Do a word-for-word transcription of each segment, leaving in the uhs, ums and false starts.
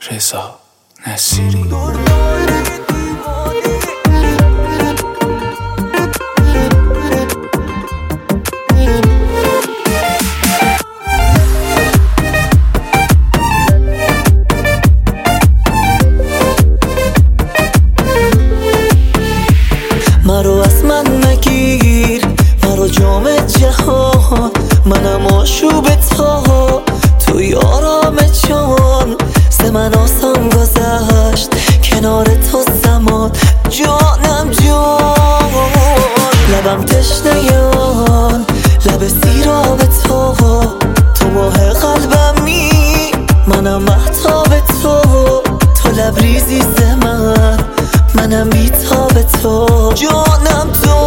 رضا نصیری. مرو از من نگیر، مرو جام جهان، منم آشوب تا توی آرام جان. ز من آسان گذشت کنار تو زمان، جانم جان. لبم تشنه آن لب سیراب تو، تو ماه قلبمی منم مهتاب تو. تو لبریزی ز من، منم بیتاب تو، جانم تو.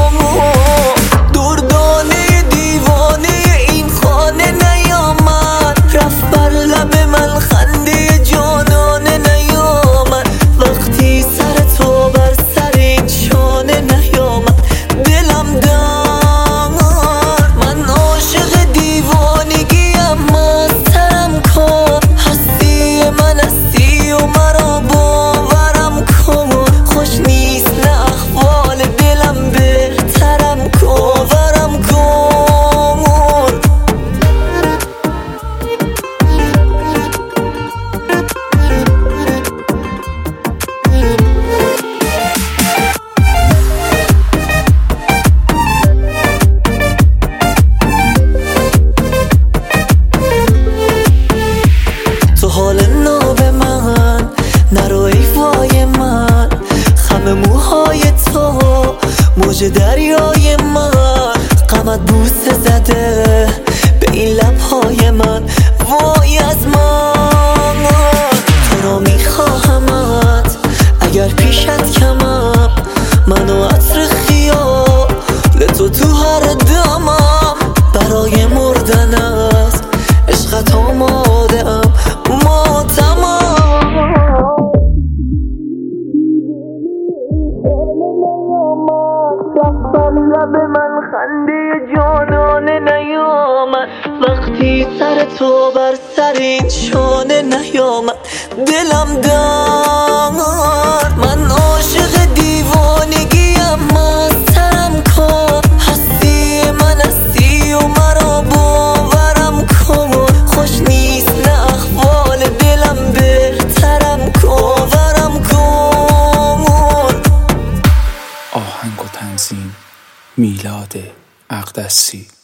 دردانه دیوانه این خانه نیامد، رفت بر لب من خنده جانانه نیامد. وقتی سر تو بر سر این شانه نیامد، دلم دار. من عاشق دیوانگیم، مستم کن. هستی من هستی و مرا باورم کن. خوش نیست نه احوال دلم، بهترم کن، باورم کن. تو حال ناب من نرو ای وای من، خم موهای تو موج دریای من. غمت بوسه زده به این لبهای من، وای از من. تو را میخواهمت اگر پیشت کمم، منو عطر خیال تو تو هر دمم. برای مردن است عشقت آماده‌ام، ماتمم. بر لب من خنده جانانه نیامد، وقتی سر تو بر سر این شانه نیامد. دلم دار. من عاشق دیوانگیم، مستم کن. هستی من هستی و مرا باورم کن. خوش نیست نه احوال دلم، بهترم کن، باورم کن. آهنگ و تنظیم میلاد اقدسی.